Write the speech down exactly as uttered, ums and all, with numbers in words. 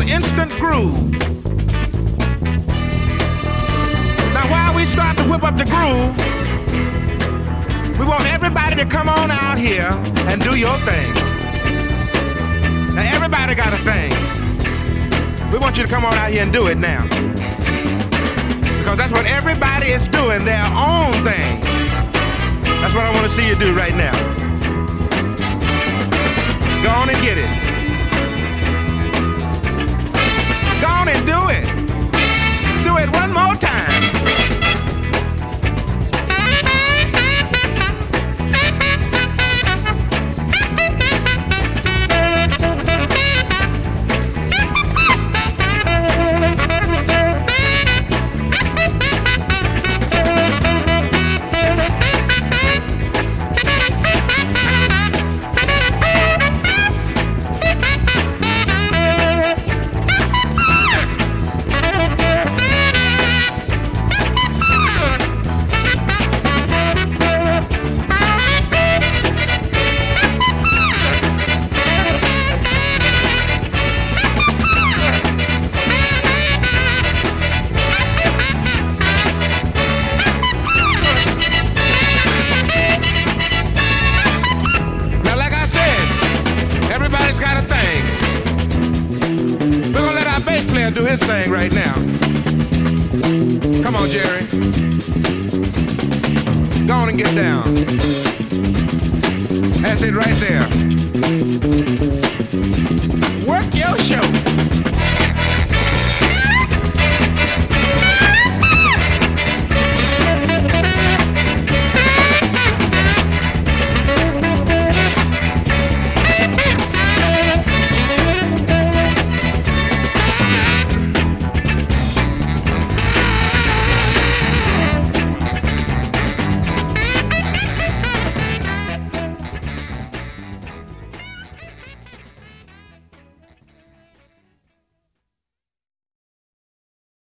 called Instant Groove. Now while we start to whip up the groove, we want everybody to come on out here and do your thing. Now everybody got a thing. We want you to come on out here and do it now. Because that's what everybody is doing, their own thing. That's what I want to see you do right now. Go on and get it. Go on and do it. Do it one more time. Do his thing right now. Come on, Jerry. Go on and get down. That's it right there.